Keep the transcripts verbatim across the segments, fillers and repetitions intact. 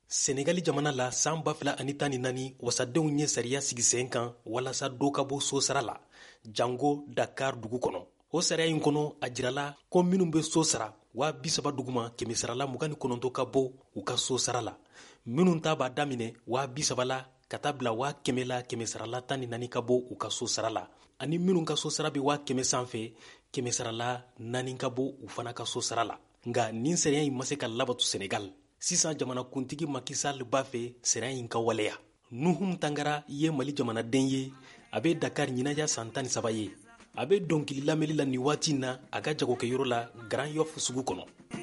Senegali jamana la san ba fila ani tan ni naani wasadenw ye sariya sigi sen kan walasa dɔ ka bɔ so sara la jango Dakar dugu kɔnɔ. O sariya in kɔnɔ a jirala ko minnu bɛ so sara waa bisaba duguma kɛmɛ sarala mugan ni kɔnɔntɔn ka bɔ u ka so sara la. Minnu ta b'a daminɛ waa bisaba la ka taa bila waa kɛmɛ la kɛmɛ sarala tan ni naani ka bɔ u ka so sara la. Ani minnu ka so sara bɛ waa kɛmɛ sanfɛ kɛmɛ sarala naani ka bɔ u fana ka so sara la. Nka nin sariya in ma se ka labato Senegal. Sisan jamanakuntigi Macky Sall b'a fɛ sariya in ka waleya. Nuhum Tangara ye Mali jamanaden ye, a bɛ Dakar ɲinaya san tan ni saba ye. A bɛ dɔnkili lamɛnli la nin waati in na a ka jagokɛyɔrɔ la Grand Yoff sugu kɔnɔ.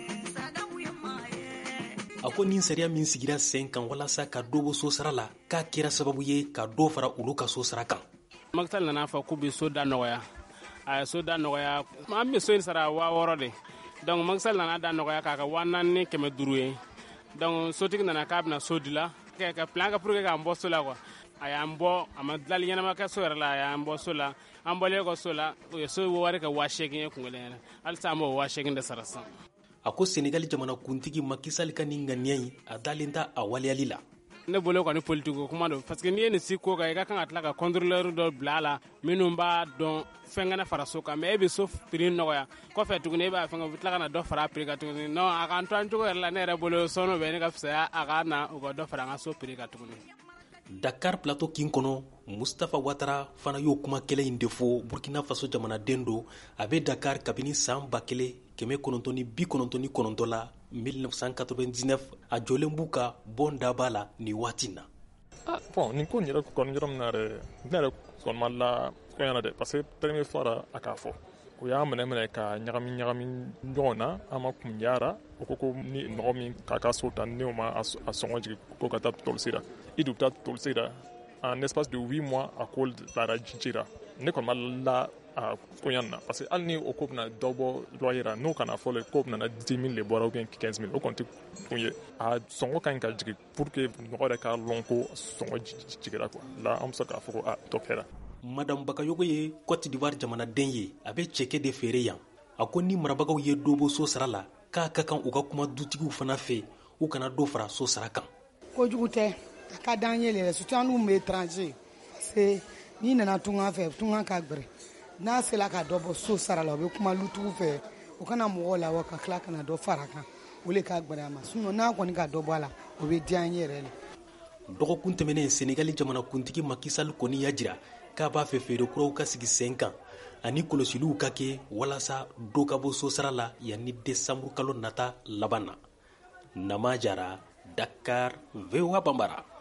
A ko nin sariya min sigira sen kan walasa ka dɔ bɔ so sara la k'a kɛra sababu ye ka dɔ fara olu ka so sara kan. Macky Sall nana fɔ k'u bɛ so da nɔgɔya. A ye so da nɔgɔya. An bɛ so in sara waa wɔɔrɔ de. Donc Macky Sall nana da nɔgɔya k'a ka waa naani ni kɛmɛ duuru ye. Donc sotigi nana k'a bɛna so di la ka plan ka pour que k'an bɔ so la quoi. A y'an bɔ a ma dilanli ɲɛnama kɛ so yɛrɛ la a y'an bɔ so la an bɔlen kɔ so la u ye so wari kɛ waa seegin ye kun kelen yɛrɛ halisa an b'o waa seegin de sara sisan. A ko Senegali jamanakuntigi Macky Sall ka nin ŋaniya in a dalen ta a waleyali la. Ne bolo kɔni politique kuma don parce que n'i ye nin si ko kan i ka kan ka tila ka contrôleur dɔ bila a la minnu b'a dɔn fɛn kana fara so kan mais e bɛ so prix nɔgɔya kɔfɛ tuguni e b'a fɛn u bɛ tila ka na dɔ fara a prix kan tuguni non a ka n to an cogo yɛrɛ la ne yɛrɛ bolo sɔnni bɛ ne ka fisaya a ka na u ka dɔ fara an ka so prix kan tuguni. Dakar plateau kin kɔnɔ Mustafa Ouattara fana y'o kuma kɛlɛ in de fɔ Burkina Faso jamanaden don a bɛ Dakar kabini san ba kelen kɛmɛ kɔnɔntɔn ni bi kɔnɔntɔn ni kɔnɔntɔn la mille neuf cent quatre-vingt-dix-neuf a jɔlen b'u ka bɔn daba la nin waati in na. Ah bon nin ko in yɛrɛ kɔni yɔrɔ min na yɛrɛ ne yɛrɛ kɔni ma la fɛn na dɛ parce que premier fois a k'a fɔ u y'a minɛ minɛ ka ɲagami ɲagami ɲɔgɔn na an ma kun yara o ko ko ni mɔgɔ min k'a ka so ta ni o ma a sɔngɔ jigin ko ka taa tɔlisi la i dun bɛ taa tɔlisi la en espace de huit mois a ko taara ji la ne kɔni ma la a koɲa na parce que hali ni o ko bɛna dɔ bɔ loyer la n'o kana fɔ ko bɛna dix mille de bɔra ou bien quinze mille o kɔni tɛ kun ye a sɔngɔ ka ɲi ka jigin pour que mɔgɔ yɛrɛ k'a lɔn ko sɔngɔ jigira quoi la an bɛ se k'a fɔ ko a dɔ kɛra. Madame Bakayogo ye Côte d'Ivoire jamanaden ye a bɛ cɛkɛ de feere yan. A ko ni marabagaw ye dɔ bɔ so sara la k'a ka kan u ka kuma dutigiw fana fɛ u kana dɔ fara so sara kan. Kojugu tɛ a ka d'an ye yɛrɛ surtout an bɛ étranger c'est n'i nana tunga fɛ tunga ka gbɛrɛ n'a sera ka dɔ bɔ so sara la u bɛ kuma lutigiw fɛ u kana mɔgɔw la wa ka tila kana dɔ fara kan o le ka gbɛrɛ a ma sinon n'a kɔni ka dɔ bɔ a la o bɛ diya an ye yɛrɛ de. Dɔgɔkun tɛmɛnen Senegali jamanakuntigi Macky Sall kɔni y'a jira k'a b'a fɛ feere kuraw ka sigi sen kan ani kɔlɔsiliw ka kɛ walasa dɔ ka bɔ so sara la yanni décembre kalo nata laban na. Nama Jara, Dakar, V O A Bambara.